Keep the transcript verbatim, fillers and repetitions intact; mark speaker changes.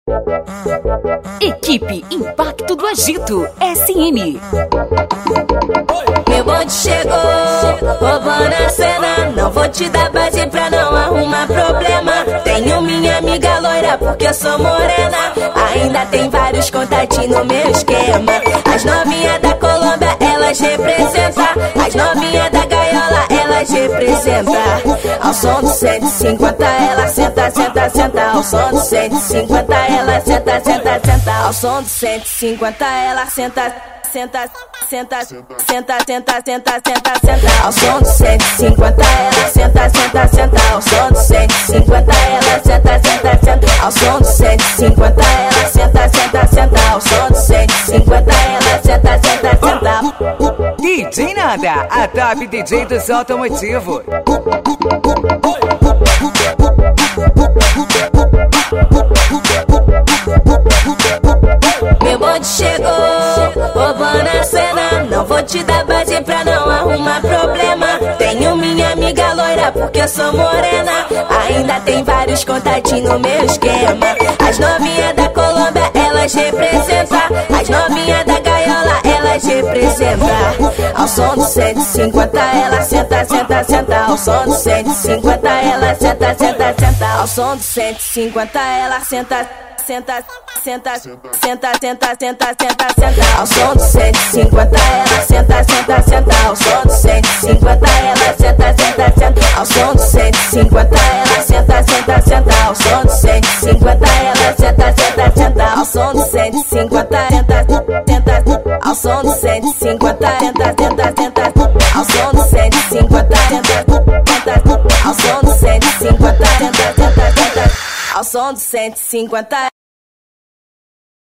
Speaker 1: Equipe Impacto do Agito, S M.
Speaker 2: Meu bonde chegou, roubando a cena. Não vou te dar base pra não arrumar problema. Tenho minha amiga loira porque eu sou morena. Ainda tem vários contatinhos no meu esquema. As novinhas da Colômbia, elas representam. As novinhas da gaiola, elas representam. Ao som do cento e cinquenta, ela senta, senta, senta. Ao som do cento e cinquenta, ela senta, senta, senta. Ao som do cento e cinquenta, ela senta, senta, senta, senta, senta, senta, senta, senta. Ao som do cento e cinquenta, ela senta, senta, senta. Ao som do cento e cinquenta, ela senta, senta, senta. Ao som do cento e cinquenta, ela senta, senta, senta. Ao som do cento e cinquenta, ela senta, senta, senta.
Speaker 3: D J Nanda, a top D J dos automotivos.
Speaker 2: Meu bonde chegou, roubando a cena. Não vou te dar base pra não arrumar problema. Tenho minha amiga loira porque eu sou morena. Ainda tem vários contatinhos no meu esquema. As novinhas da Colômbia, elas representam. As novinhas da gaiola, elas representam. Ao som do cento e cinquenta, ela senta, senta, senta. Ao som do cento e cinquenta, ela senta, senta, senta. Ao som do cento e cinquenta, ela senta, senta, senta, senta, senta, senta, senta, senta. Ao som do cento e cinquenta, ela senta, senta, senta. Ao som do cento e cinquenta, ela senta, senta, senta. Ao som do cento e cinquenta, ela senta, senta, senta. Ao som do cento e cinquenta, ela senta, senta, senta. Ao som do cento e cinquenta, senta, senta. Ao som do cento e cinquenta, senta, senta, senta. Ao som do cento e cinquenta, senta, senta. Ao som do cento e cinquenta, senta, senta, senta. Ao som do cento e cinquenta.